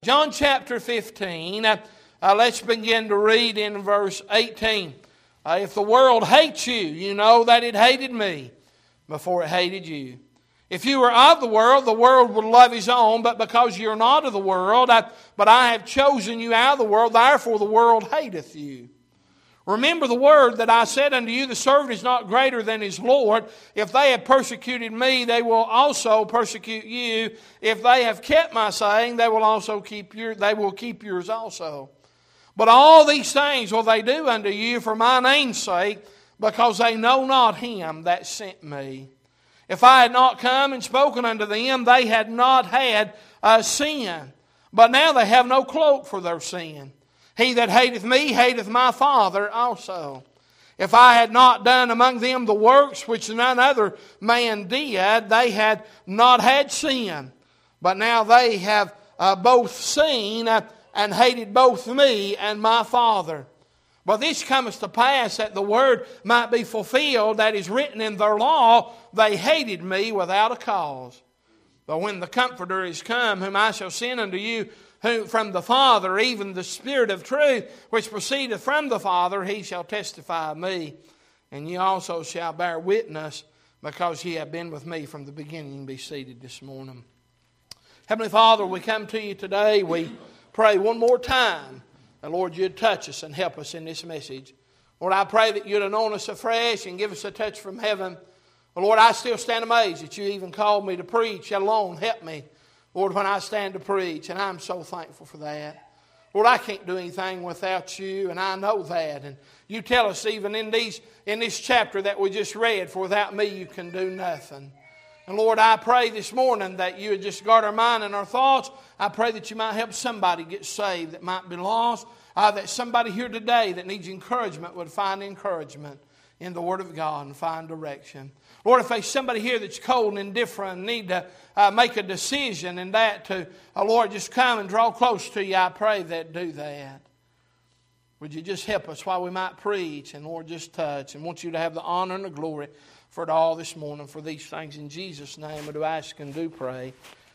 John chapter 15, let's begin to read in verse 18. If the world hates you, you know that it hated me before it hated you. If you were of the world would love his own, but because you're not of the world, but I have chosen you out of the world, therefore the world hateth you. Remember the word that I said unto you, the servant is not greater than his Lord. If they have persecuted me, they will also persecute you. If they have kept my saying, they will keep yours also. But all these things will they do unto you for my name's sake, because they know not him that sent me. If I had not come and spoken unto them, they had not had sin. But now they have no cloak for their sin. He that hateth me hateth my Father also. If I had not done among them the works which none other man did, they had not had sin. But now they have both seen and hated both me and my Father. But this cometh to pass that the word might be fulfilled that is written in their law, they hated me without a cause. But when the Comforter is come, whom I shall send unto you, who from the Father, even the Spirit of truth, which proceedeth from the Father, he shall testify of me. And ye also shall bear witness, because ye have been with me from the beginning. Be seated this morning. Heavenly Father, we come to you today. We pray one more time that, Lord, you'd touch us and help us in this message. Lord, I pray that you'd anoint us afresh and give us a touch from heaven. But Lord, I still stand amazed that you even called me to preach, let alone help me, Lord, when I stand to preach, and I'm so thankful for that. Lord, I can't do anything without you, and I know that. And you tell us even in this chapter that we just read, for without me you can do nothing. And Lord, I pray this morning that you would just guard our mind and our thoughts. I pray that you might help somebody get saved that might be lost. That somebody here today that needs encouragement would find encouragement in the Word of God and find direction. Lord, if there's somebody here that's cold and indifferent and need to make a decision in that to, Lord, just come and draw close to you, I pray that do that. Would you just help us while we might preach, and Lord, just touch, and want you to have the honor and the glory for it all this morning. For these things in Jesus' name I do ask and do pray.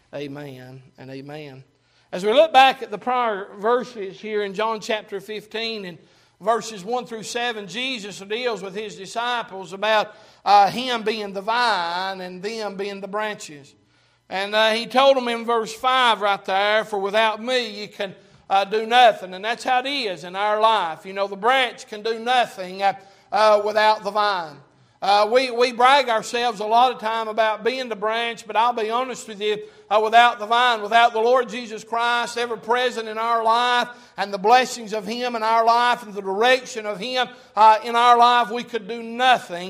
Amen and amen. As we look back at the prior verses here in John chapter 15 and verses 1 through 7, Jesus deals with his disciples about him being the vine and them being the branches. And he told them in verse 5 right there, for without me you can do nothing. And that's how it is in our life. You know, the branch can do nothing without the vine. We brag ourselves a lot of time about being the branch, but I'll be honest with you, without the vine, without the Lord Jesus Christ ever present in our life, and the blessings of Him in our life, and the direction of Him in our life, we could do nothing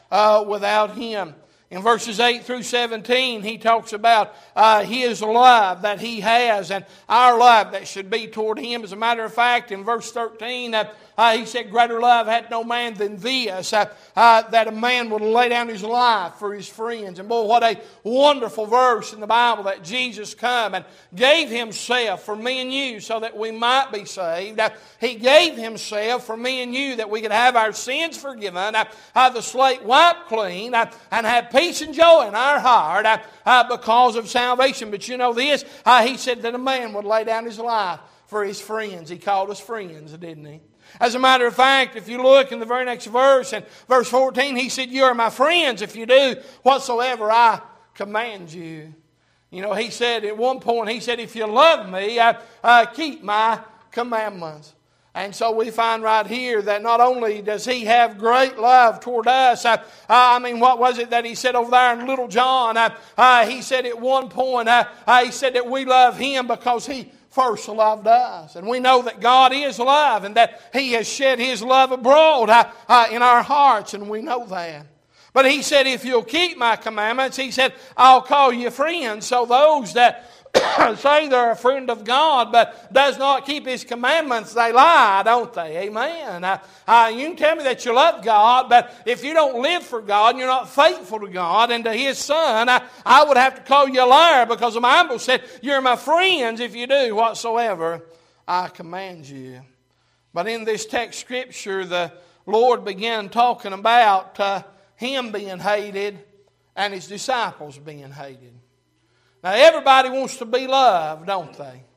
without Him. In verses 8 through 17, he talks about His love that He has and our love that should be toward Him. As a matter of fact, in verse 13, he said, greater love hath no man than this, that a man would lay down his life for his friends. And boy, what a wonderful verse in the Bible that Jesus come and gave Himself for me and you so that we might be saved. He gave Himself for me and you that we could have our sins forgiven, have the slate wiped clean, and have peace and joy in our heart because of salvation. But you know this, He said that a man would lay down his life for his friends. He called us friends, didn't He? As a matter of fact, if you look in the very next verse, in verse 14, He said, you are my friends if you do whatsoever I command you. You know, He said at one point, He said, if you love me, keep my commandments. And so we find right here that not only does He have great love toward us, what was it that He said over there in Little John? He said at one point, He said that we love Him because He first loved us. And we know that God is love and that He has shed His love abroad in our hearts, and we know that. But He said, if you'll keep my commandments, He said, I'll call you friends. So those that say they're a friend of God but does not keep His commandments, they lie, don't they? Amen. You can tell me that you love God, but if you don't live for God and you're not faithful to God and to His Son, I would have to call you a liar, because the Bible said, you're my friends if you do whatsoever I command you. But in this text scripture, the Lord began talking about Him being hated and His disciples being hated. Now everybody wants to be loved, don't they?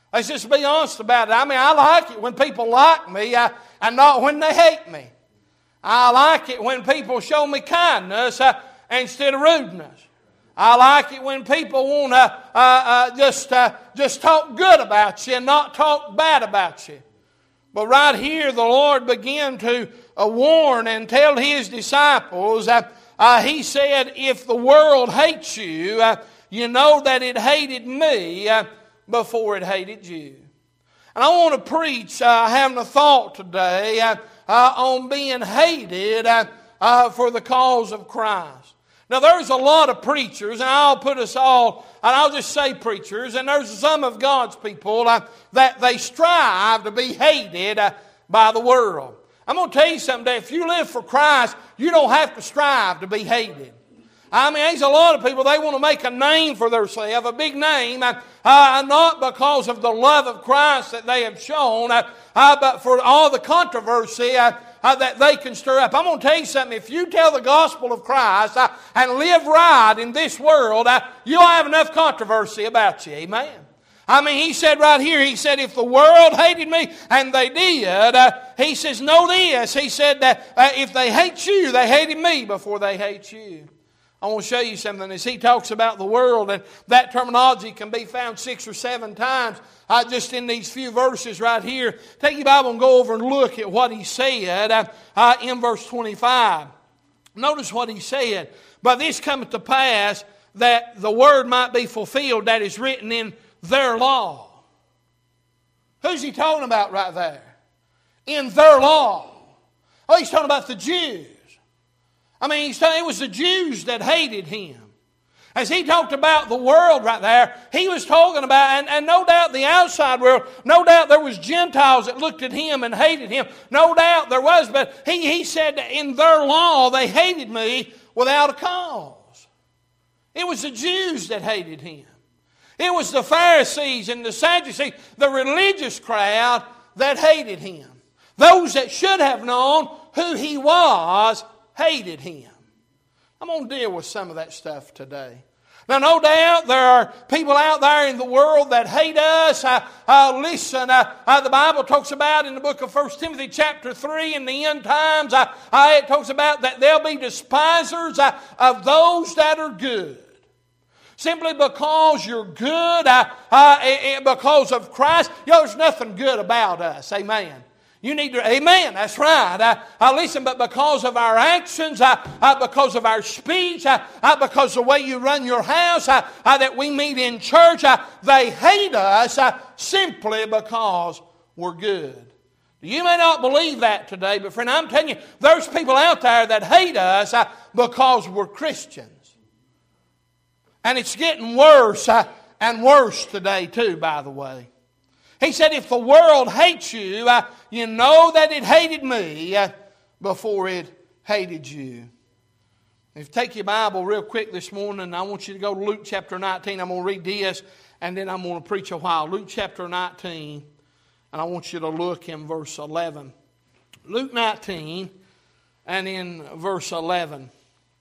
Let's just be honest about it. I mean, I like it when people like me and not when they hate me. I like it when people show me kindness instead of rudeness. I like it when people want to just talk good about you and not talk bad about you. But right here, the Lord began to warn and tell His disciples, He said, if the world hates you, you know that it hated me before it hated you. And I want to preach, having a thought today on being hated for the cause of Christ. Now there's a lot of preachers, and I'll put us all, and I'll just say preachers, and there's some of God's people that they strive to be hated by the world. I'm going to tell you something, if you live for Christ, you don't have to strive to be hated. I mean, there's a lot of people, they want to make a name for themselves, a big name, not because of the love of Christ that they have shown, but for all the controversy that they can stir up. I'm going to tell you something. If you tell the gospel of Christ and live right in this world, you'll have enough controversy about you. Amen. I mean, He said right here, He said, if the world hated me, and they did, He says, know this. He said that if they hate you, they hated me before they hate you. I want to show you something. As he talks about the world, and that terminology can be found 6 or 7 times just in these few verses right here. Take your Bible and go over and look at what he said in verse 25. Notice what he said. But this cometh to pass that the word might be fulfilled that is written in their law. Who's he talking about right there? In their law. Oh, he's talking about the Jews. I mean, it was the Jews that hated him. As he talked about the world right there, he was talking about, and no doubt the outside world, no doubt there was Gentiles that looked at him and hated him. No doubt there was, but he said that in their law they hated me without a cause. It was the Jews that hated him. It was the Pharisees and the Sadducees, the religious crowd that hated him. Those that should have known who he was hated him. I'm going to deal with some of that stuff today. Now, no doubt there are people out there in the world that hate us. Listen, the Bible talks about in the book of 1 Timothy chapter 3 in the end times, it talks about that there'll be despisers of those that are good. Simply because you're good, because of Christ, there's nothing good about us. Amen. You need to, amen, that's right. Listen, but because of our actions, because of our speech, because of the way you run your house, that we meet in church, they hate us simply because we're good. You may not believe that today, but friend, I'm telling you, there's people out there that hate us because we're Christians. And it's getting worse and worse today too, by the way. He said, if the world hates you, you know that it hated me before it hated you. If you take your Bible real quick this morning, I want you to go to Luke chapter 19. I'm going to read this, and then I'm going to preach a while. Luke chapter 19, and I want you to look in verse 11. Luke 19, and in verse 11.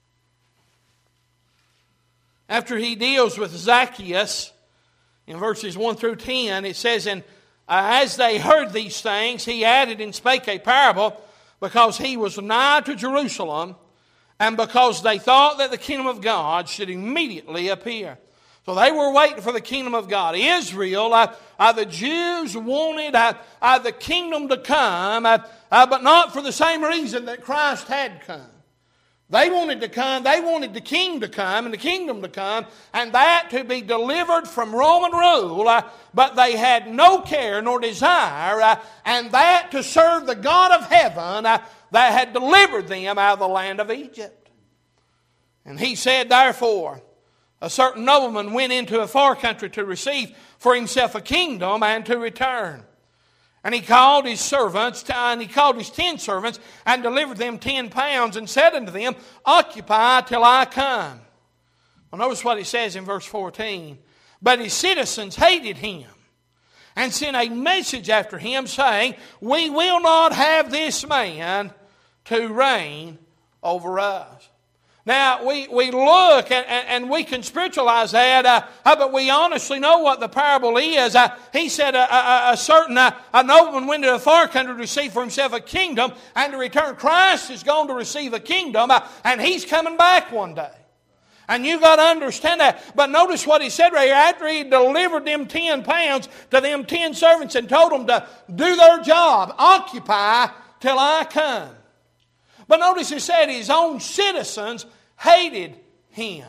After he deals with Zacchaeus, in verses 1 through 10, it says, and as they heard these things, he added and spake a parable, because he was nigh to Jerusalem, and because they thought that the kingdom of God should immediately appear. So they were waiting for the kingdom of God. Israel, the Jews wanted the kingdom to come, but not for the same reason that Christ had come. They wanted to come, they wanted the king to come and the kingdom to come, and that to be delivered from Roman rule, but they had no care nor desire, and that to serve the God of heaven that had delivered them out of the land of Egypt. And he said, therefore, a certain nobleman went into a far country to receive for himself a kingdom and to return. And he called his servants, and he called his 10 servants, and delivered them 10 pounds, and said unto them, occupy till I come. Well, notice what it says in verse 14. But his citizens hated him, and sent a message after him, saying, we will not have this man to reign over us. Now, we look and we can spiritualize that, but we honestly know what the parable is. He said a certain nobleman went to a far country to receive for himself a kingdom, and to return. Christ is going to receive a kingdom, and He's coming back one day. And you got to understand that. But notice what He said right here. After He delivered them 10 pounds to them 10 servants and told them to do their job, occupy till I come. But notice He said His own citizens hated Him.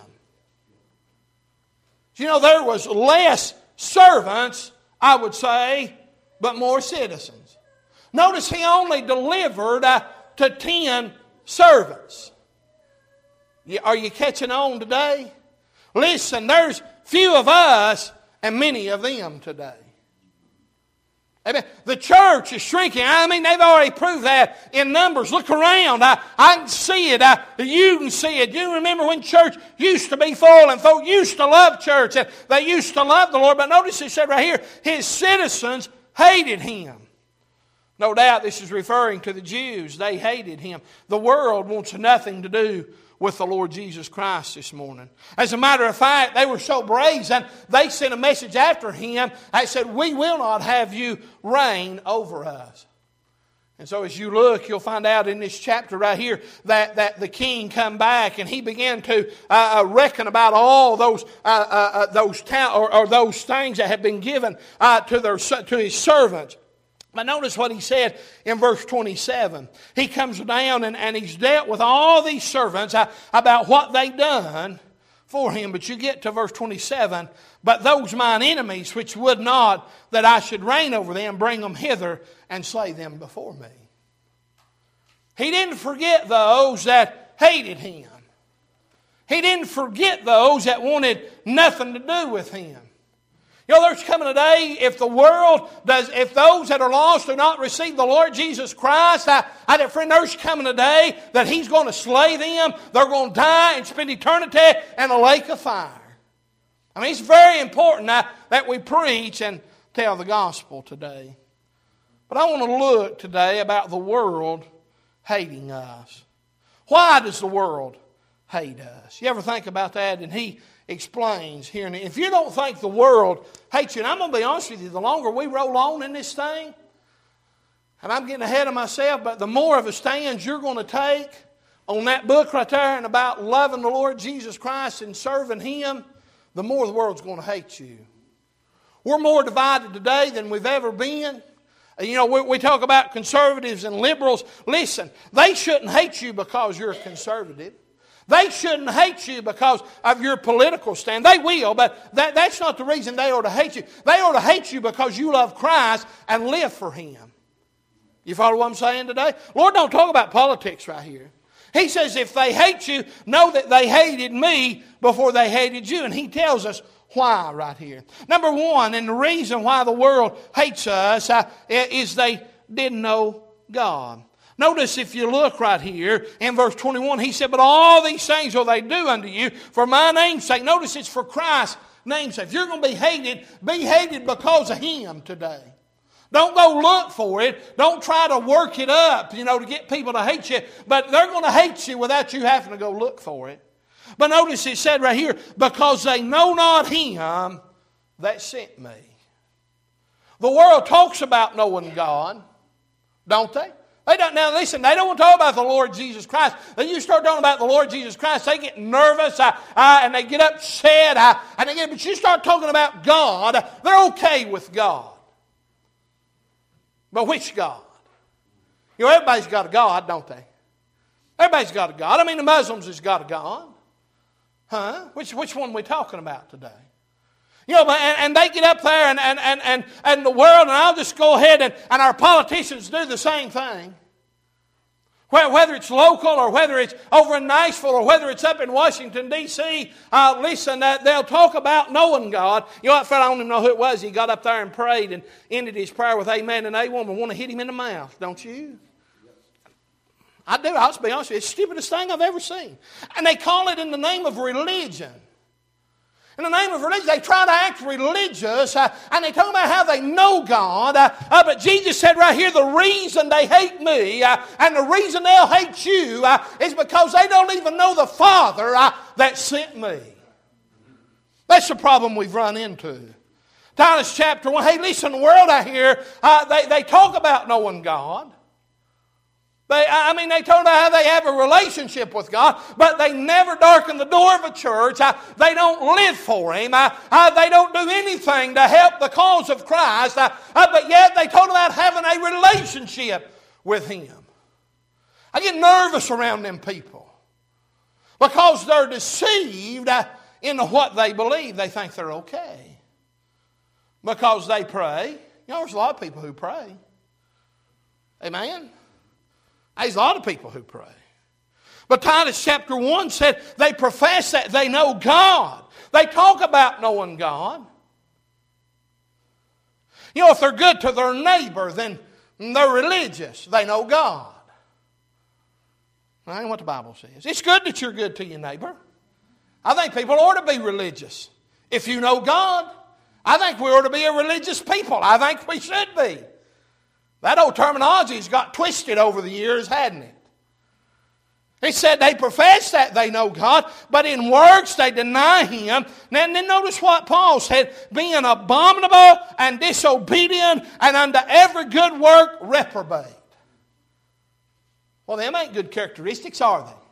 You know, there was less servants, I would say, but more citizens. Notice He only delivered to 10 servants. Are you catching on today? Listen, there's few of us and many of them today. Amen. The church is shrinking. I mean, they've already proved that in numbers. Look around. I can see it. You can see it. You remember when church used to be full and folk used to love church and they used to love the Lord. But notice it said right here, His citizens hated Him. No doubt this is referring to the Jews. They hated Him. The world wants nothing to do with the Lord Jesus Christ this morning. As a matter of fact, they were so brazen, they sent a message after Him that said, we will not have you reign over us. And so as you look, you'll find out in this chapter right here that the king come back and he began to reckon about all those things that had been given to his servants. But notice what he said in verse 27. He comes down and he's dealt with all these servants about what they've done for him. But you get to verse 27. But those mine enemies which would not that I should reign over them, bring them hither and slay them before me. He didn't forget those that hated him. He didn't forget those that wanted nothing to do with him. You know, there's coming a day if those that are lost do not receive the Lord Jesus Christ, friend, there's coming a day that He's going to slay them. They're going to die and spend eternity in a lake of fire. I mean, it's very important that we preach and tell the gospel today. But I want to look today about the world hating us. Why does the world hate us? You ever think about that? And he explains here. And if you don't think the world hates you, and I'm going to be honest with you, the longer we roll on in this thing, and I'm getting ahead of myself, but the more of a stand you're going to take on that book right there and about loving the Lord Jesus Christ and serving Him, the more the world's going to hate you. We're more divided today than we've ever been. You know, we talk about conservatives and liberals. Listen, they shouldn't hate you because you're a conservative. They shouldn't hate you because of your political stand. They will, but that's not the reason they ought to hate you. They ought to hate you because you love Christ and live for Him. You follow what I'm saying today? Lord don't talk about politics right here. He says if they hate you, know that they hated me before they hated you. And He tells us why right here. Number one, and the reason why the world hates us is they didn't know God. Notice if you look right here in verse 21, he said, but all these things will they do unto you for my name's sake. Notice it's for Christ's name's sake. If you're going to be hated because of Him today. Don't go look for it. Don't try to work it up, to get people to hate you. But they're going to hate you without you having to go look for it. But notice it said right here, because they know not Him that sent me. The world talks about knowing God, don't they? Now listen, they don't want to talk about the Lord Jesus Christ. Then you start talking about the Lord Jesus Christ, they get nervous and they get upset. But you start talking about God, they're okay with God. But which God? Everybody's got a God, don't they? Everybody's got a God. I mean, the Muslims has got a God. Huh? Which one are we talking about today? And they get up there and the world, and I'll just go ahead and our politicians do the same thing. Whether it's local or whether it's over in Nashville or whether it's up in Washington, D.C., listen, they'll talk about knowing God. You know what, Fred, I don't even know who it was. He got up there and prayed and ended his prayer with amen and amen. I want to hit him in the mouth, don't you? I do. I'll just be honest with you. It's the stupidest thing I've ever seen. And they call it in the name of religion. In the name of religion, they try to act religious, and they talk about how they know God. But Jesus said right here, the reason they hate me and the reason they'll hate you is because they don't even know the Father that sent me. That's the problem we've run into. Titus chapter 1. Hey, listen, the world out here, they talk about knowing God. They talk about how they have a relationship with God, but they never darken the door of a church. They don't live for Him. They don't do anything to help the cause of Christ. But yet they talk about having a relationship with Him. I get nervous around them people because they're deceived into what they believe. They think they're okay because they pray. You know, there's a lot of people who pray. Amen? There's a lot of people who pray. But Titus chapter 1 said they profess that they know God. They talk about knowing God. You know, if they're good to their neighbor, then they're religious. They know God. That ain't what the Bible says. It's good that you're good to your neighbor. I think people ought to be religious. If you know God, I think we ought to be a religious people. I think we should be. That old terminology has got twisted over the years, hadn't it? He said they profess that they know God, but in works they deny Him. Now, then notice what Paul said, being abominable and disobedient and unto every good work reprobate. Well, them ain't good characteristics, are they?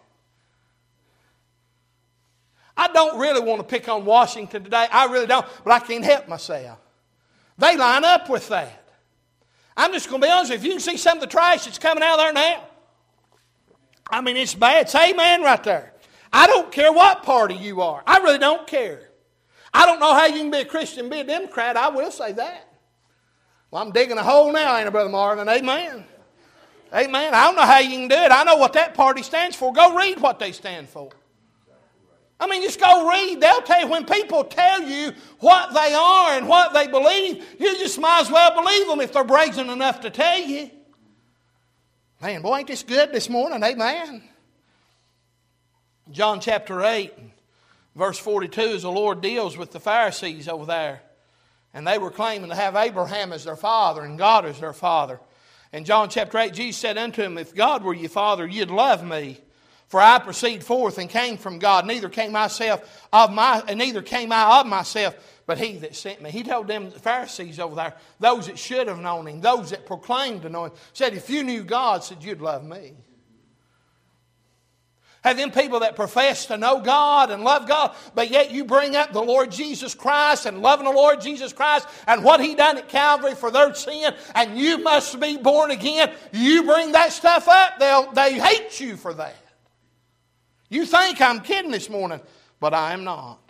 I don't really want to pick on Washington today. I really don't, but I can't help myself. They line up with that. I'm just going to be honest with you. If you can see some of the trash that's coming out of there now, I mean, it's bad. It's amen right there. I don't care what party you are. I really don't care. I don't know how you can be a Christian and be a Democrat. I will say that. Well, I'm digging a hole now, ain't I, Brother Marvin? Amen. Amen. I don't know how you can do it. I know what that party stands for. Go read what they stand for. I mean, just go read. They'll tell you when people tell you what they are and what they believe, you just might as well believe them if they're brazen enough to tell you. Man, boy, ain't this good this morning? Amen. John chapter 8, verse 42, as the Lord deals with the Pharisees over there. And they were claiming to have Abraham as their father and God as their father. In John chapter 8, Jesus said unto him, if God were your father, you'd love me. For I proceed forth and came from God. Neither came I of myself, but He that sent me. He told them, the Pharisees over there, those that should have known Him, those that proclaimed to know Him, said, if you knew God, said you'd love me. Have them people that profess to know God and love God, but yet you bring up the Lord Jesus Christ and loving the Lord Jesus Christ and what He done at Calvary for their sin, and you must be born again. You bring that stuff up, they hate you for that. You think I'm kidding this morning, but I am not.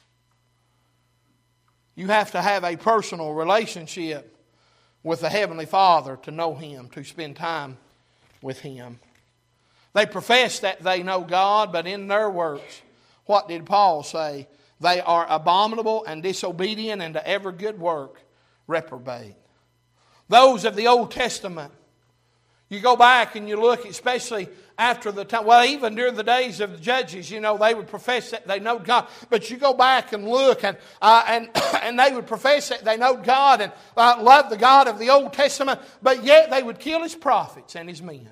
You have to have a personal relationship with the Heavenly Father to know Him, to spend time with Him. They profess that they know God, but in their works, what did Paul say? They are abominable and disobedient, and to every good work reprobate. Those of the Old Testament, you go back and you look, especially after the time, well, even during the days of the judges, you know, they would profess that they know God. But you go back and look, and they would profess that they know God and love the God of the Old Testament, but yet they would kill His prophets and His men.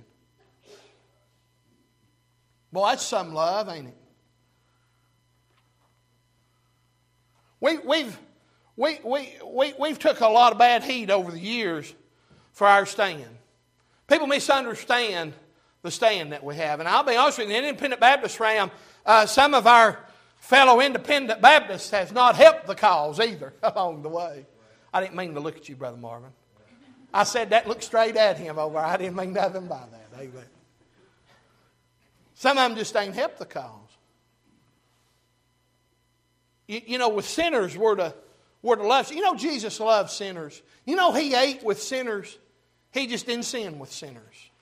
Boy, that's some love, ain't it? We've took a lot of bad heat over the years for our stand. People misunderstand the stand that we have. And I'll be honest with you, in the Independent Baptist realm, some of our fellow Independent Baptists has not helped the cause either along the way. I didn't mean to look at you, Brother Marvin. I said that, look straight at him over there. I didn't mean nothing by that. Amen. Some of them just ain't helped the cause. You know, with sinners, we're to love. You know, Jesus loved sinners. You know, He ate with sinners. He just didn't sin with sinners.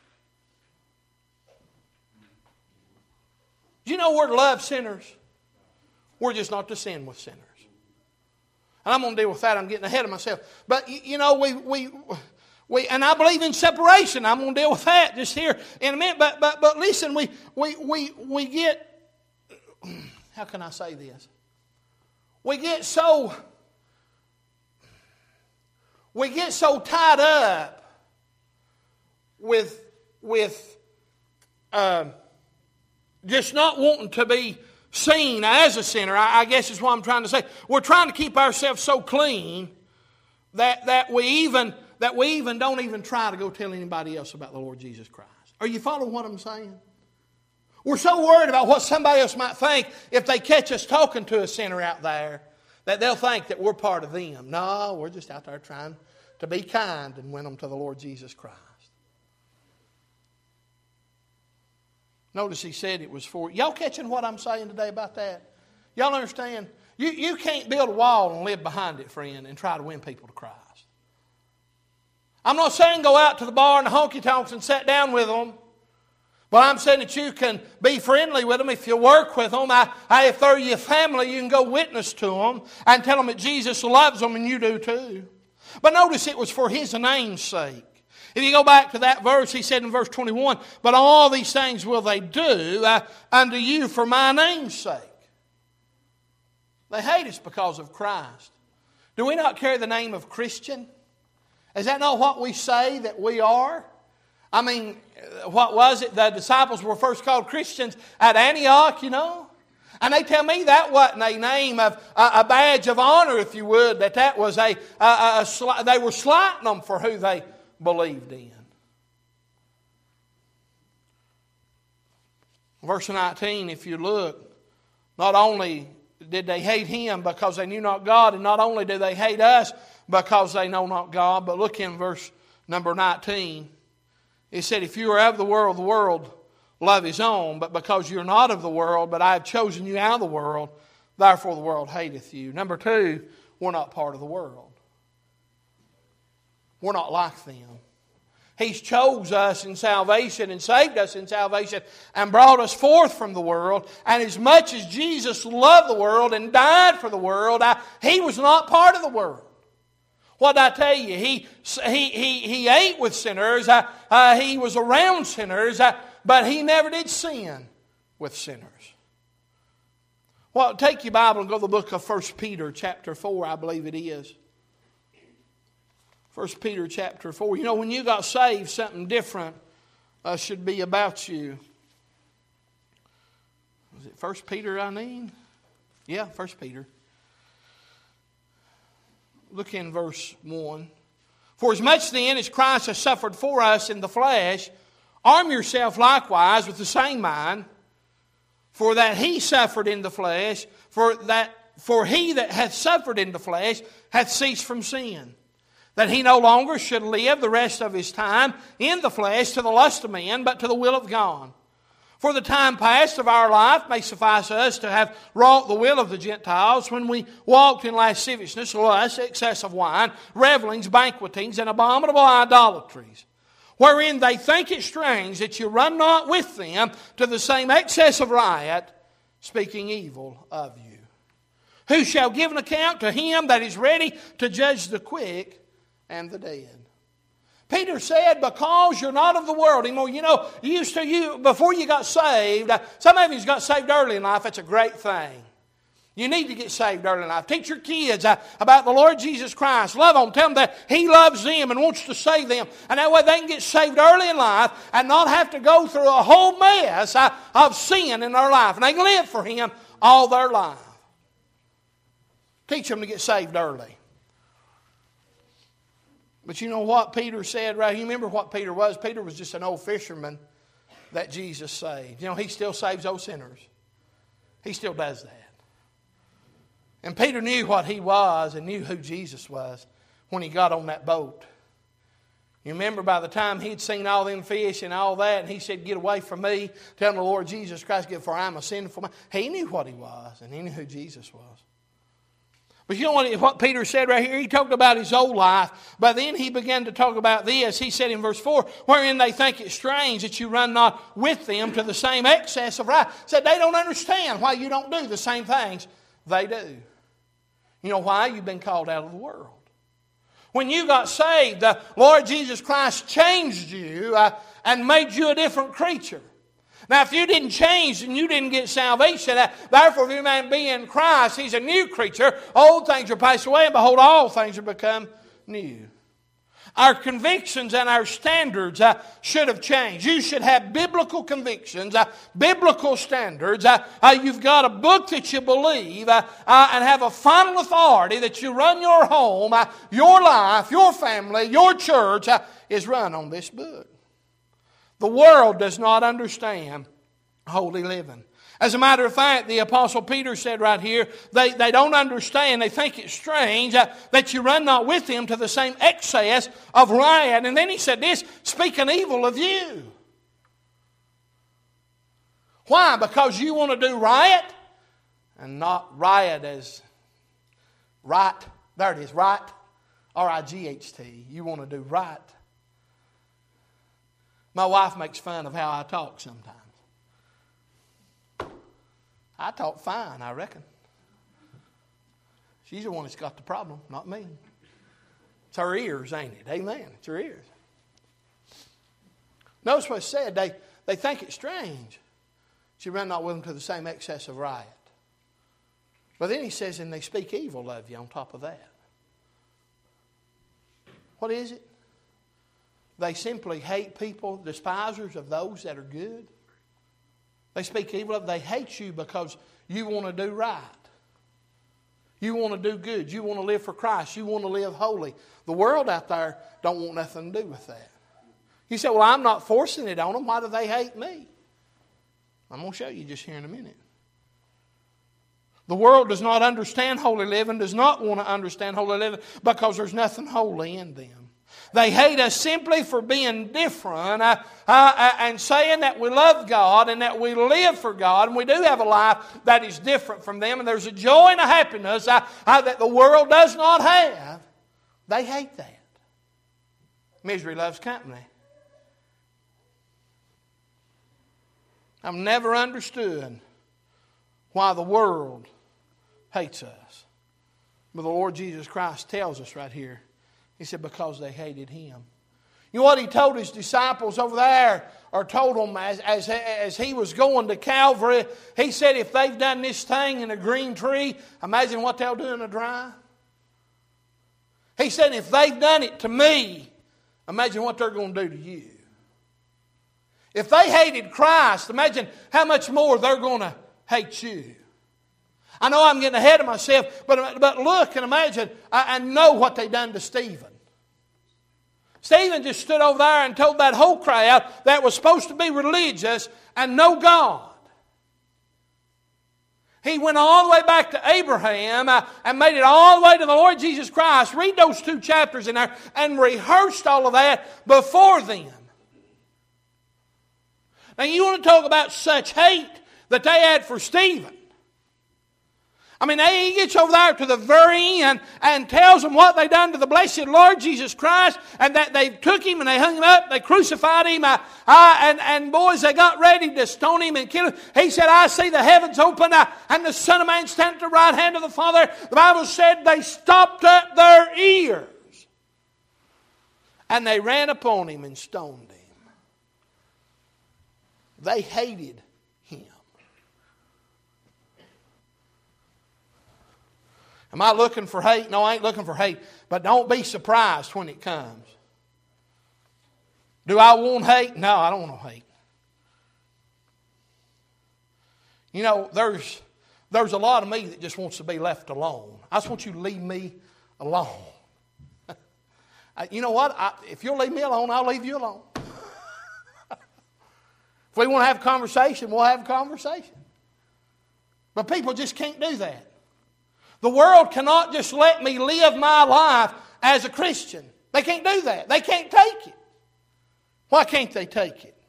Do you know we're to love sinners? We're just not to sin with sinners. And I'm going to deal with that. I'm getting ahead of myself. But, you know, we and I believe in separation. I'm going to deal with that just here in a minute. But listen, we get, how can I say this? we get so tied up with just not wanting to be seen as a sinner. I guess is what I'm trying to say. We're trying to keep ourselves so clean that we even don't even try to go tell anybody else about the Lord Jesus Christ. Are you following what I'm saying? We're so worried about what somebody else might think if they catch us talking to a sinner out there, that they'll think that we're part of them. No, we're just out there trying to be kind and win them to the Lord Jesus Christ. Notice he said it was for... Y'all catching what I'm saying today about that? Y'all understand? You can't build a wall and live behind it, friend, and try to win people to Christ. I'm not saying go out to the bar and the honky-tonks and sit down with them. But I'm saying that you can be friendly with them if you work with them. If they're your family, you can go witness to them and tell them that Jesus loves them and you do too. But notice it was for His name's sake. If you go back to that verse, he said in verse 21, but all these things will they do unto you for my name's sake. They hate us because of Christ. Do we not carry the name of Christian? Is that not what we say that we are? I mean, what was it? The disciples were first called Christians at Antioch, you know. And they tell me that wasn't a name of a badge of honor, if you would. That was they were slighting them for who they believed in. Verse 19, if you look, not only did they hate Him because they knew not God, and not only did they hate us because they know not God, but look in verse number 19. It said, if you are of the world love his own, but because you're not of the world, but I have chosen you out of the world, therefore the world hateth you. Number two, we're not part of the world. We're not like them. He's chose us in salvation and saved us in salvation and brought us forth from the world. And as much as Jesus loved the world and died for the world, He was not part of the world. What did I tell you? He ate with sinners. He was around sinners, but He never did sin with sinners. Well, take your Bible and go to the book of 1 Peter chapter 4, I believe it is. 1 Peter chapter 4. You know, when you got saved, something different should be about you. Was it 1 Peter I need? Yeah, 1 Peter. Look in verse 1. For as much then as Christ has suffered for us in the flesh, arm yourself likewise with the same mind, for that He suffered in the flesh, for He that hath suffered in the flesh hath ceased from sin, that He no longer should live the rest of His time in the flesh to the lust of men, but to the will of God. For the time past of our life may suffice us to have wrought the will of the Gentiles when we walked in lasciviousness, lust, excess of wine, revellings, banquetings, and abominable idolatries, wherein they think it strange that you run not with them to the same excess of riot, speaking evil of you. Who shall give an account to Him that is ready to judge the quick and the dead? Peter said, because you're not of the world anymore. You know, before you got saved, some of you got saved early in life. That's a great thing. You need to get saved early in life. Teach your kids about the Lord Jesus Christ. Love them. Tell them that He loves them and wants to save them. And that way they can get saved early in life and not have to go through a whole mess of sin in their life. And they can live for Him all their life. Teach them to get saved early. But you know what Peter said, right? You remember what Peter was? Peter was just an old fisherman that Jesus saved. You know, He still saves those sinners. He still does that. And Peter knew what he was and knew who Jesus was when he got on that boat. You remember by the time he'd seen all them fish and all that, and he said, get away from me, tell the Lord Jesus Christ, for I'm a sinful man. He knew what he was, and he knew who Jesus was. But you know what Peter said right here? He talked about his old life, but then he began to talk about this. He said in verse 4, wherein they think it strange that you run not with them to the same excess of riot. Said they don't understand why you don't do the same things they do. You know why? You've been called out of the world. When you got saved, the Lord Jesus Christ changed you and made you a different creature. Now, if you didn't change and you didn't get salvation, therefore, if any man be in Christ, he's a new creature. Old things are passed away, and behold, all things are become new. Our convictions and our standards should have changed. You should have biblical convictions, biblical standards. You've got a book that you believe and have a final authority that you run your home, your life, your family, your church is run on this book. The world does not understand holy living. As a matter of fact, the Apostle Peter said right here, they don't understand, they think it's strange that you run not with them to the same excess of riot. And then he said this, speaking evil of you. Why? Because you want to do riot and not riot as right. There it is, right. R-I-G-H-T. You want to do right. My wife makes fun of how I talk sometimes. I talk fine, I reckon. She's the one that's got the problem, not me. It's her ears, ain't it? Amen. It's her ears. Notice what it said. They think it's strange. She run not with them to the same excess of riot. But then he says, and they speak evil of you on top of that. What is it? They simply hate people, despisers of those that are good. They speak evil of them. They hate you because you want to do right. You want to do good. You want to live for Christ. You want to live holy. The world out there don't want nothing to do with that. You say, well, I'm not forcing it on them. Why do they hate me? I'm going to show you just here in a minute. The world does not understand holy living, does not want to understand holy living because there's nothing holy in them. They hate us simply for being different and saying that we love God and that we live for God and we do have a life that is different from them and there's a joy and a happiness that the world does not have. They hate that. Misery loves company. I've never understood why the world hates us. But the Lord Jesus Christ tells us right here. He said, because they hated Him. You know what He told His disciples over there, or told them as He was going to Calvary? He said, if they've done this thing in a green tree, imagine what they'll do in a dry. He said, if they've done it to me, imagine what they're going to do to you. If they hated Christ, imagine how much more they're going to hate you. I know I'm getting ahead of myself, but look and imagine and know what they done to Stephen. Stephen just stood over there and told that whole crowd that was supposed to be religious and know God. He went all the way back to Abraham and made it all the way to the Lord Jesus Christ. Read those 2 chapters in there and rehearsed all of that before them. Now you want to talk about such hate that they had for Stephen. I mean, he gets over there to the very end and tells them what they done to the blessed Lord Jesus Christ and that they took Him and they hung Him up, they crucified Him, and boys, they got ready to stone Him and kill Him. He said, I see the heavens open and the Son of Man stand at the right hand of the Father. The Bible said they stopped up their ears and they ran upon Him and stoned Him. They hated Him. Am I looking for hate? No, I ain't looking for hate. But don't be surprised when it comes. Do I want hate? No, I don't want no hate. You know, there's a lot of me that just wants to be left alone. I just want you to leave me alone. You know what? If you'll leave me alone, I'll leave you alone. If we want to have a conversation, we'll have a conversation. But people just can't do that. The world cannot just let me live my life as a Christian. They can't do that. They can't take it. Why can't they take it?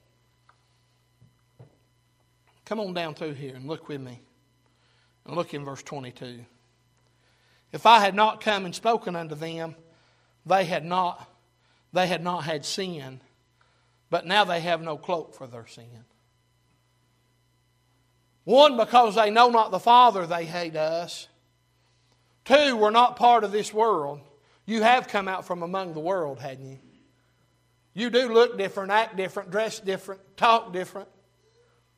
Come on down through here and look with me. And look in verse 22. If I had not come and spoken unto them, they had not had sin, but now they have no cloak for their sin. One, because they know not the Father, they hate us. 2, we're not part of this world. You have come out from among the world, hadn't you? You do look different, act different, dress different, talk different.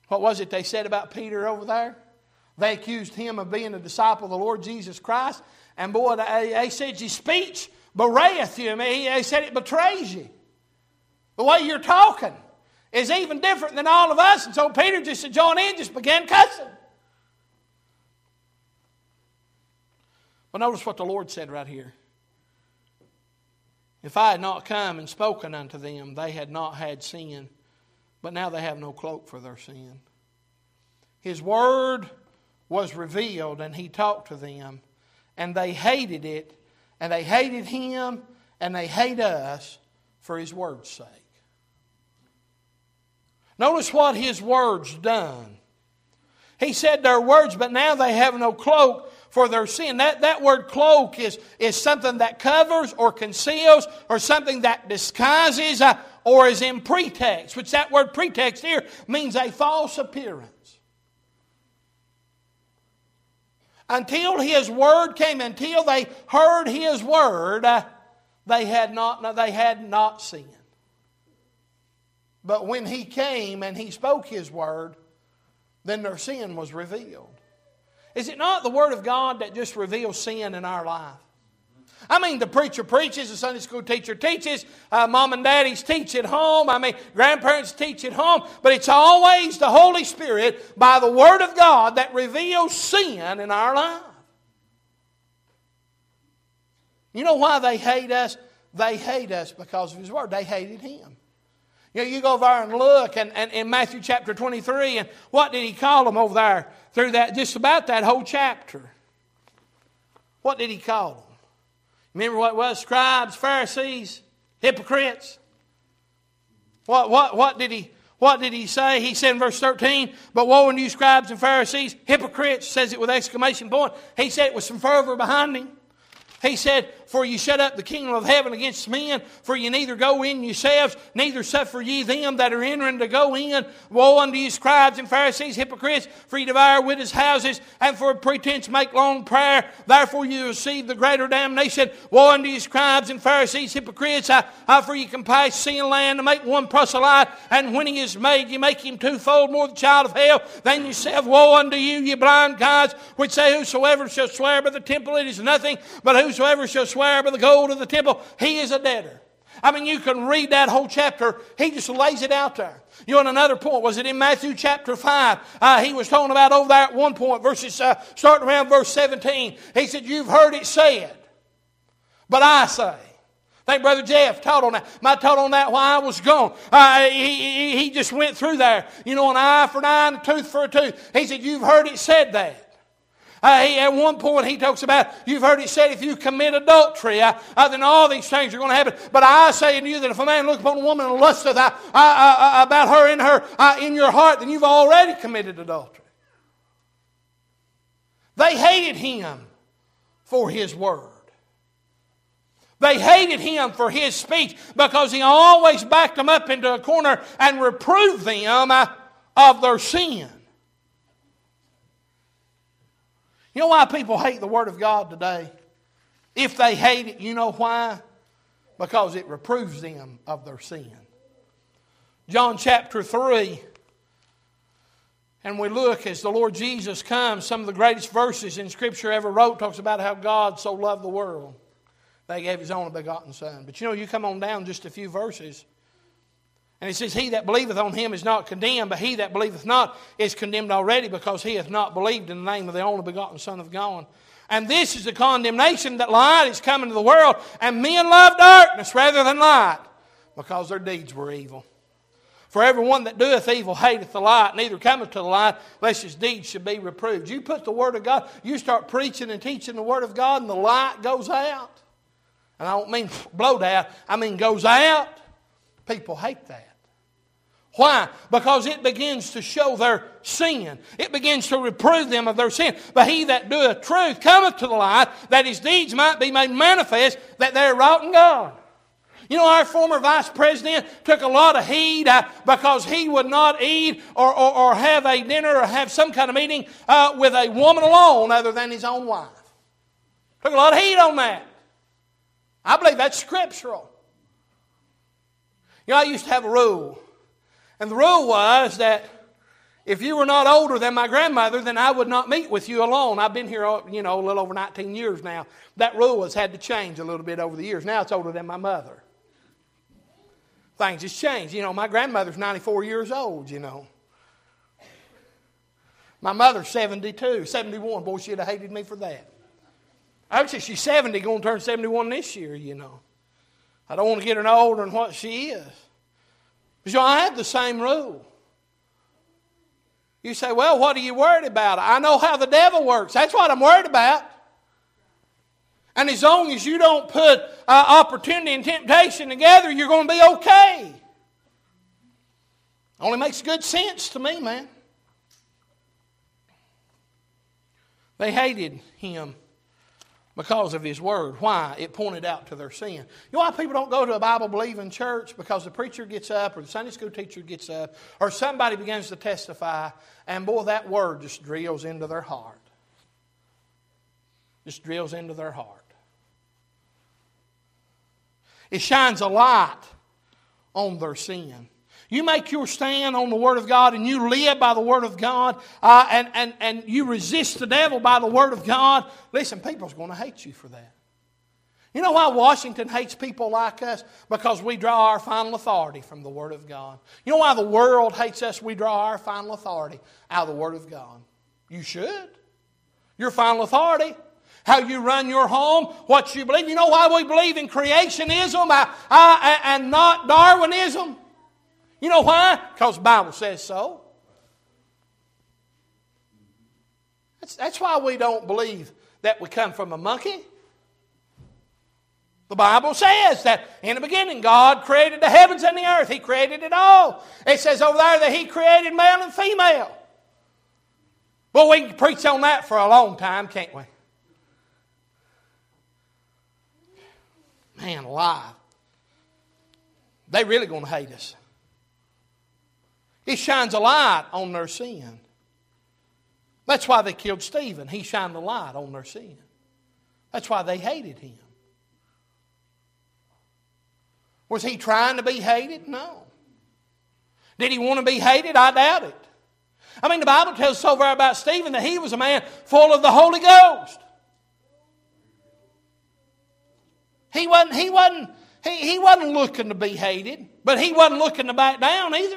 What was it they said about Peter over there? They accused him of being a disciple of the Lord Jesus Christ. And boy, they said your speech bewrayeth you. They said it betrays you. The way you're talking is even different than all of us. And so Peter just said, join in, just began cussing. But notice what the Lord said right here. If I had not come and spoken unto them, they had not had sin. But now they have no cloak for their sin. His word was revealed and he talked to them. And they hated it. And they hated him. And they hate us for his word's sake. Notice what his words done. He said their words, but now they have no cloak for their sin. That word cloak is something that covers or conceals or something that disguises or is in pretext. Which that word pretext here means a false appearance. Until his word came, until they heard his word, they had not sinned. But when he came and he spoke his word, then their sin was revealed. Is it not the Word of God that just reveals sin in our life? I mean, the preacher preaches, the Sunday school teacher teaches, mom and daddies teach at home, grandparents teach at home, but it's always the Holy Spirit by the Word of God that reveals sin in our life. You know why they hate us? They hate us because of His Word. They hated Him. You know, you go over there and look, and in Matthew chapter 23, and what did He call them over there through that, just about that whole chapter? What did He call them? Remember what it was? Scribes, Pharisees, hypocrites. What did He say? He said in verse 13, but woe unto you, scribes and Pharisees, hypocrites, says it with exclamation point. He said it with some fervor behind Him. He said, for you shut up the kingdom of heaven against men, for you neither go in yourselves, neither suffer ye them that are entering to go in. Woe unto you, scribes and Pharisees, hypocrites, for you devour widows' houses, and for pretense make long prayer. Therefore you receive the greater damnation. Woe unto you, scribes and Pharisees, hypocrites, for you compass sea and land to make one proselyte, and when he is made, you make him twofold more the child of hell than yourself. Woe unto you, ye blind guides, which say, whosoever shall swear by the temple, it is nothing, but whosoever shall swear by the gold of the temple, he is a debtor. I mean, you can read that whole chapter. He just lays it out there. You know, on another point, was it in Matthew chapter 5? He was talking about over there at one point, starting around verse 17. He said, you've heard it said, but I say. I think Brother Jeff taught on that. I taught on that while I was gone. He just went through there. You know, an eye for an eye and a tooth for a tooth. He said, you've heard it said that. At one point he talks about, you've heard it said, if you commit adultery, then all these things are going to happen. But I say unto you that if a man look upon a woman and lusteth about her in your heart, then you've already committed adultery. They hated him for his word. They hated him for his speech because he always backed them up into a corner and reproved them of their sin. You know why people hate the Word of God today? If they hate it, you know why? Because it reproves them of their sin. John chapter 3, and we look as the Lord Jesus comes, some of the greatest verses in Scripture ever wrote talks about how God so loved the world that He gave His only begotten Son. But you know, you come on down just a few verses, and it says, he that believeth on Him is not condemned, but he that believeth not is condemned already, because he hath not believed in the name of the only begotten Son of God. And this is the condemnation, that light is come into the world, and men love darkness rather than light, because their deeds were evil. For everyone that doeth evil hateth the light, neither cometh to the light, lest his deeds should be reproved. You put the Word of God, you start preaching and teaching the Word of God, and the light goes out. And I don't mean blowed out, I mean goes out. People hate that. Why? Because it begins to show their sin. It begins to reprove them of their sin. But he that doeth truth cometh to the light, that his deeds might be made manifest, that they are wrought in God. You know, our former vice president took a lot of heed because he would not eat or have a dinner or have some kind of meeting with a woman alone other than his own wife. Took a lot of heed on that. I believe that's scriptural. You know, I used to have a rule. And the rule was that if you were not older than my grandmother, then I would not meet with you alone. I've been here, a little over 19 years now. That rule has had to change a little bit over the years. Now it's older than my mother. Things has changed. My grandmother's 94 years old, My mother's 72, 71. Boy, she'd have hated me for that. I would say she's 70, going to turn 71 this year, I don't want to get her no older than what she is. But I have the same rule. You say, well, what are you worried about? I know how the devil works. That's what I'm worried about. And as long as you don't put opportunity and temptation together, you're going to be okay. Only makes good sense to me, man. They hated him because of his word. Why? It pointed out to their sin. You know why people don't go to a Bible-believing church? Because the preacher gets up, or the Sunday school teacher gets up, or somebody begins to testify, and boy, that word just drills into their heart. Just drills into their heart. It shines a light on their sin. You make your stand on the Word of God and you live by the Word of God and you resist the devil by the Word of God. Listen, people's going to hate you for that. You know why Washington hates people like us? Because we draw our final authority from the Word of God. You know why the world hates us? We draw our final authority out of the Word of God. You should. Your final authority. How you run your home, what you believe. You know why we believe in creationism and not Darwinism? You know why? Because the Bible says so. That's why we don't believe that we come from a monkey. The Bible says that in the beginning God created the heavens and the earth. He created it all. It says over there that He created male and female. Well, we can preach on that for a long time, can't we? Man alive. They're really going to hate us. It shines a light on their sin. That's why they killed Stephen. He shined a light on their sin. That's why they hated him. Was he trying to be hated? No. Did he want to be hated? I doubt it. I mean, the Bible tells us over about Stephen that he was a man full of the Holy Ghost. He wasn't looking to be hated, but he wasn't looking to back down either.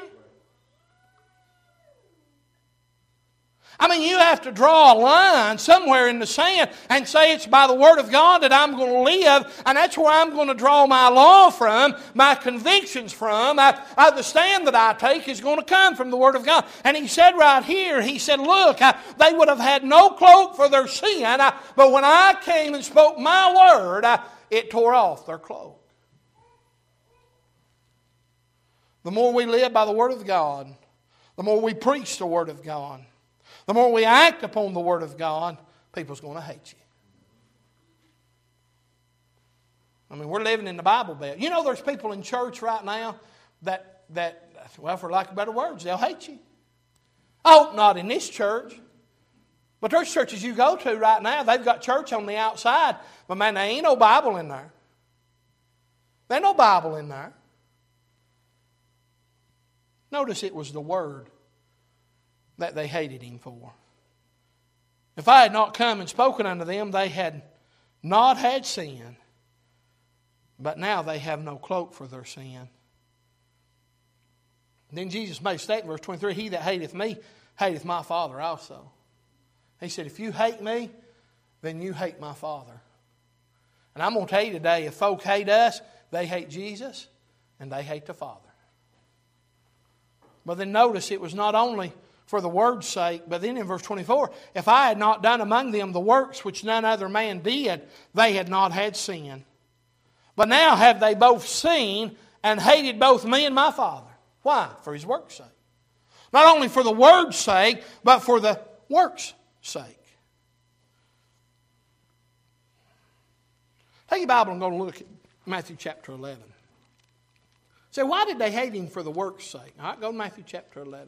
I mean, you have to draw a line somewhere in the sand and say it's by the Word of God that I'm going to live, and that's where I'm going to draw my law from, my convictions from. The stand that I take is going to come from the Word of God. And he said right here, he said, look, they would have had no cloak for their sin, but when I came and spoke my word, it tore off their cloak. The more we live by the Word of God, the more we preach the Word of God, the more we act upon the Word of God, people's going to hate you. I mean, we're living in the Bible Belt. You know, there's people in church right now that well, for lack of better words, they'll hate you. I hope not in this church. But there's churches you go to right now, they've got church on the outside, but man, there ain't no Bible in there. There ain't no Bible in there. Notice it was the Word that they hated him for. If I had not come and spoken unto them, they had not had sin. But now they have no cloak for their sin. Then Jesus made a statement, verse 23, he that hateth me, hateth my Father also. He said, if you hate me, then you hate my Father. And I'm going to tell you today, if folk hate us, they hate Jesus and they hate the Father. But then notice it was not only for the word's sake, but then in verse 24, if I had not done among them the works which none other man did, they had not had sin. But now have they both seen and hated both me and my Father. Why? For His work's sake. Not only for the word's sake, but for the work's sake. Take your Bible and go look at Matthew chapter 11. So why did they hate Him for the work's sake? All right, go to Matthew chapter 11.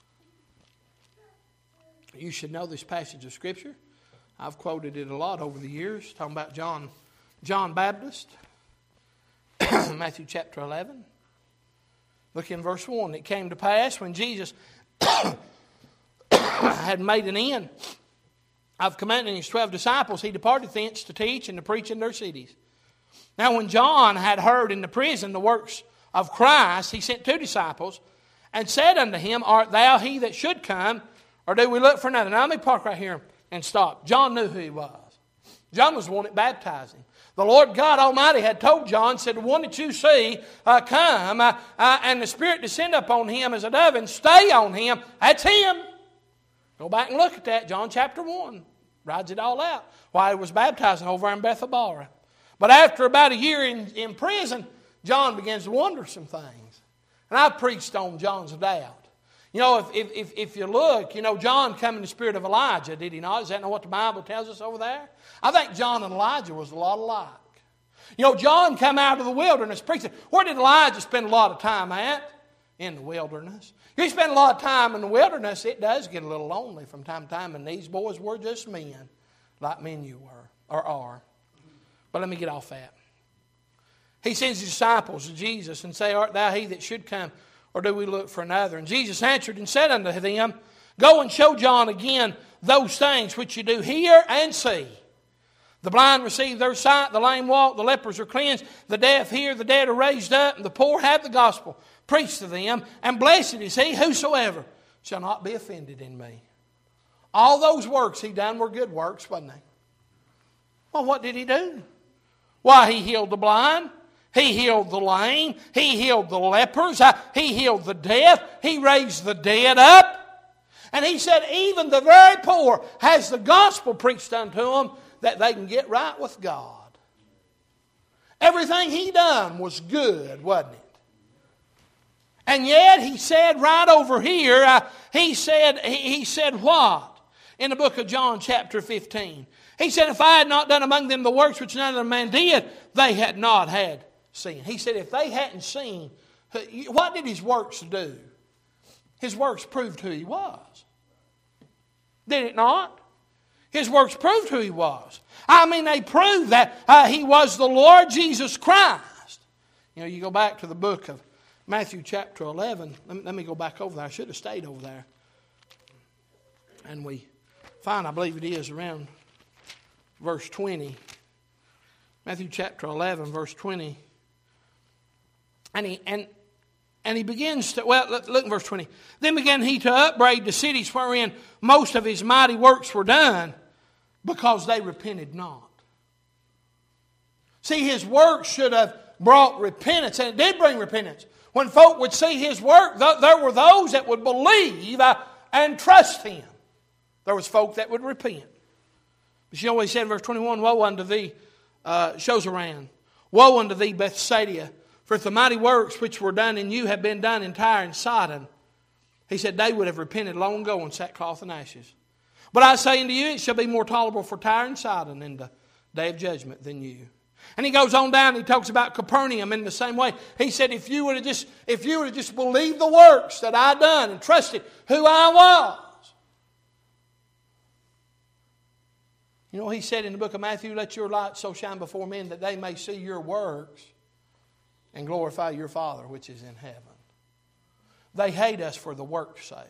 You should know this passage of Scripture. I've quoted it a lot over the years, talking about John Baptist. Matthew chapter 11. Look in verse 1. It came to pass when Jesus had made an end of commanding his 12 disciples, he departed thence to teach and to preach in their cities. Now when John had heard in the prison the works of Christ, he sent 2 disciples and said unto him, Art thou he that should come, or do we look for another? Now let me park right here and stop. John knew who he was. John was the one that baptized him. The Lord God Almighty had told John, said, the one that you see come, and the Spirit descend upon him as a dove and stay on him. That's him. Go back and look at that. John chapter 1. Rides it all out. While he was baptizing over in Bethabara. But after about a year in prison, John begins to wonder some things. And I preached on John's doubt. You know, if you look, you know, John came in the spirit of Elijah, did he not? Is that not what the Bible tells us over there? I think John and Elijah was a lot alike. You know, John came out of the wilderness preaching. Where did Elijah spend a lot of time at? In the wilderness. You spend a lot of time in the wilderness, it does get a little lonely from time to time, and these boys were just men, like me and you were, or are. But let me get off that. He sends his disciples to Jesus and say, Art thou he that should come, or do we look for another? And Jesus answered and said unto them, Go and show John again those things which you do hear and see. The blind receive their sight, the lame walk, the lepers are cleansed, the deaf hear, the dead are raised up, and the poor have the gospel preached to them. And blessed is he whosoever shall not be offended in me. All those works he done were good works, wasn't they? Well, what did he do? Why, he healed the blind. He healed the lame. He healed the lepers. He healed the deaf. He raised the dead up. And he said even the very poor has the gospel preached unto them that they can get right with God. Everything he done was good, wasn't it? And yet he said right over here, he said what? In the book of John chapter 15. He said, if I had not done among them the works which none other man did, they had not had seen. He said if they hadn't seen, what did his works do? His works proved who he was. Did it not? His works proved who he was. I mean, they proved that he was the Lord Jesus Christ. You know, you go back to the book of Matthew chapter 11. Let me go back over there. I should have stayed over there. And we find, I believe it is, around verse 20. Matthew chapter 11, verse 20. And he begins to, well, look in verse 20. Then began he to upbraid the cities wherein most of his mighty works were done, because they repented not. See, his works should have brought repentance, and it did bring repentance. When folk would see his work, there were those that would believe and trust him. There was folk that would repent. But you know what he said in verse 21? Woe unto thee, Chozaran. Woe unto thee, Bethsaida. For if the mighty works which were done in you have been done in Tyre and Sidon, he said they would have repented long ago in sackcloth and ashes. But I say unto you, it shall be more tolerable for Tyre and Sidon in the day of judgment than you. And he goes on down, he talks about Capernaum in the same way. He said, if you would have just believed the works that I done and trusted who I was. You know, he said in the book of Matthew, let your light so shine before men that they may see your works and glorify your Father which is in heaven. They hate us for the work's sake.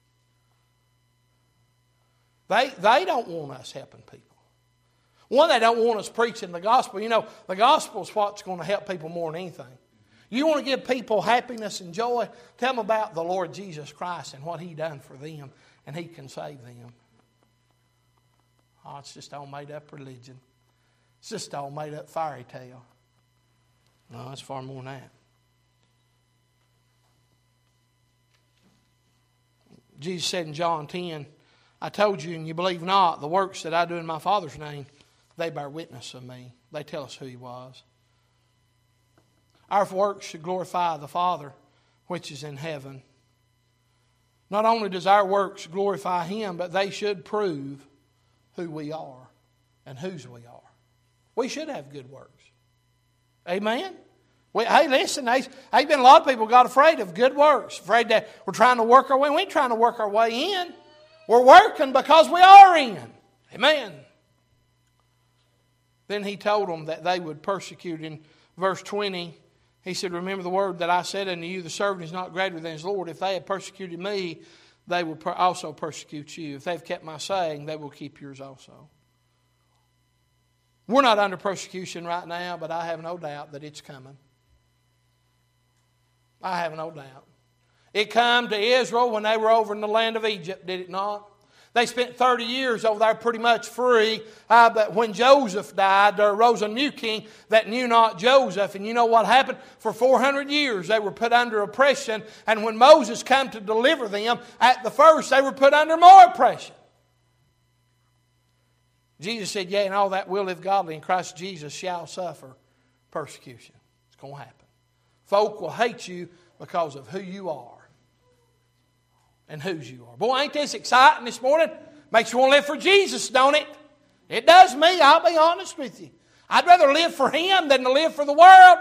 They don't want us helping people. One, they don't want us preaching the gospel. You know, the gospel is what's going to help people more than anything. You want to give people happiness and joy? Tell them about the Lord Jesus Christ and what He done for them, and He can save them. Oh, it's just all made up religion. It's just all made up fairy tale. No, it's far more than that. Jesus said in John 10, I told you and you believe not, the works that I do in my Father's name, they bear witness of me. They tell us who He was. Our works should glorify the Father which is in heaven. Not only does our works glorify Him, but they should prove who we are and whose we are. We should have good works. Amen? Hey, listen, there's been a lot of people got afraid of good works. Afraid that we're trying to work our way. We ain't trying to work our way in. We're working because we are in. Amen. Then He told them that they would persecute. In verse 20, He said, remember the word that I said unto you, the servant is not greater than his Lord. If they had persecuted me, they will also persecute you. If they've kept my saying, they will keep yours also. We're not under persecution right now, but I have no doubt that it's coming. I have no doubt. It came to Israel when they were over in the land of Egypt, did it not? They spent 30 years over there pretty much free. But when Joseph died, there arose a new king that knew not Joseph. And you know what happened? For 400 years they were put under oppression. And when Moses came to deliver them, at the first they were put under more oppression. Jesus said, yea, and all that will live godly in Christ Jesus shall suffer persecution. It's going to happen. Folk will hate you because of who you are and whose you are. Boy, ain't this exciting this morning? Makes you want to live for Jesus, don't it? It does me, I'll be honest with you. I'd rather live for Him than to live for the world.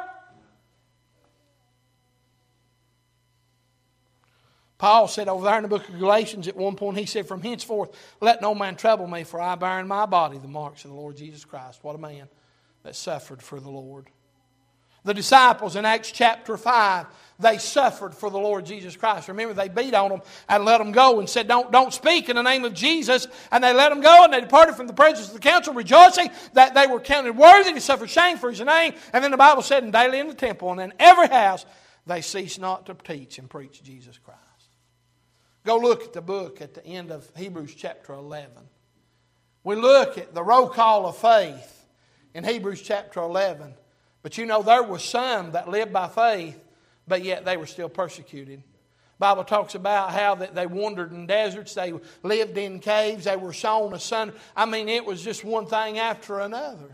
Paul said over there in the book of Galatians at one point, he said, from henceforth, let no man trouble me, for I bear in my body the marks of the Lord Jesus Christ. What a man that suffered for the Lord. The disciples in Acts chapter 5, they suffered for the Lord Jesus Christ. Remember, they beat on them and let them go and said, don't speak in the name of Jesus. And they let them go and they departed from the presence of the council, rejoicing that they were counted worthy to suffer shame for His name. And then the Bible said, and daily in the temple and in every house, they ceased not to teach and preach Jesus Christ. Go look at the book at the end of Hebrews chapter 11. We look at the roll call of faith in Hebrews chapter 11. But you know, there were some that lived by faith, but yet they were still persecuted. The Bible talks about how that they wandered in deserts, they lived in caves, they were sown asunder. I mean, it was just one thing after another.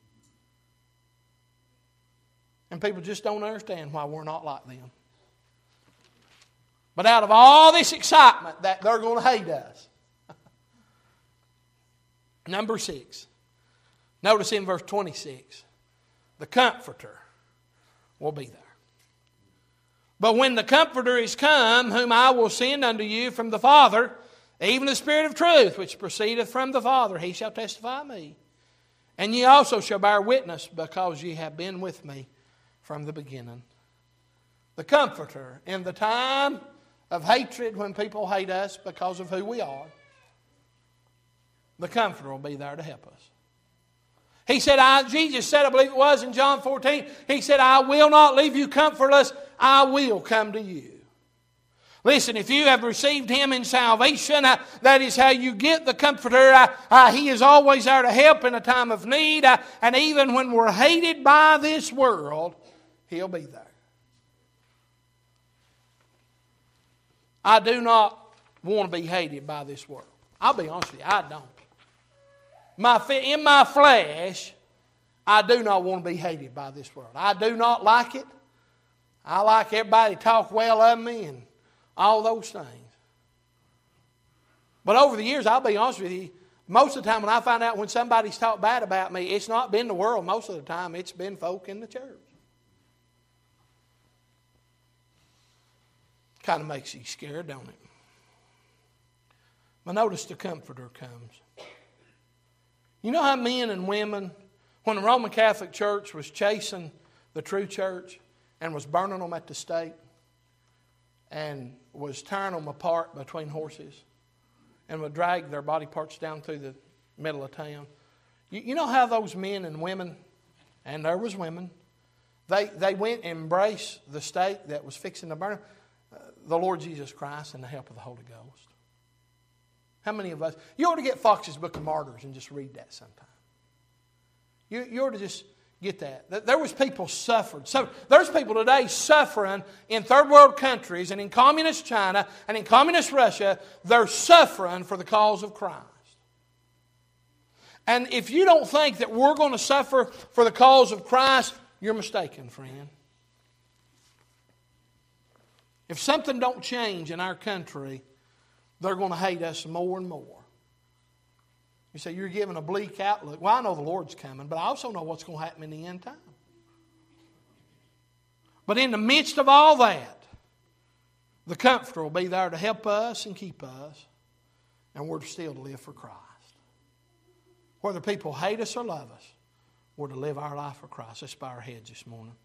And people just don't understand why we're not like them. But out of all this excitement that they're going to hate us. Number 6. Notice in verse 26. The Comforter will be there. But when the Comforter is come, whom I will send unto you from the Father, even the Spirit of truth, which proceedeth from the Father, He shall testify of me. And ye also shall bear witness, because ye have been with me from the beginning. The Comforter in the time of hatred, when people hate us because of who we are, the Comforter will be there to help us. He said, Jesus said, I believe it was in John 14, He said, I will not leave you comfortless, I will come to you. Listen, if you have received Him in salvation, that is how you get the Comforter. He is always there to help in a time of need. And even when we're hated by this world, He'll be there. I do not want to be hated by this world. I'll be honest with you, I don't. In my flesh, I do not want to be hated by this world. I do not like it. I like everybody to talk well of me and all those things. But over the years, I'll be honest with you, most of the time when I find out when somebody's talked bad about me, it's not been the world. Most of the time, it's been folk in the church. Kind of makes you scared, don't it? But notice the Comforter comes. You know how men and women, when the Roman Catholic Church was chasing the true church and was burning them at the stake and was tearing them apart between horses and would drag their body parts down through the middle of town. You know how those men and women, and there was women, they went and embraced the stake that was fixing to burn them? The Lord Jesus Christ and the help of the Holy Ghost. How many of us? You ought to get Fox's Book of Martyrs and just read that sometime. You ought to just get that. There was people suffered. So there's people today suffering in third world countries and in communist China and in communist Russia. They're suffering for the cause of Christ. And if you don't think that we're going to suffer for the cause of Christ, you're mistaken, friend. If something don't change in our country, they're going to hate us more and more. You say, you're giving a bleak outlook. Well, I know the Lord's coming, but I also know what's going to happen in the end time. But in the midst of all that, the Comforter will be there to help us and keep us, and we're still to live for Christ. Whether people hate us or love us, we're to live our life for Christ. Let's bow our heads this morning.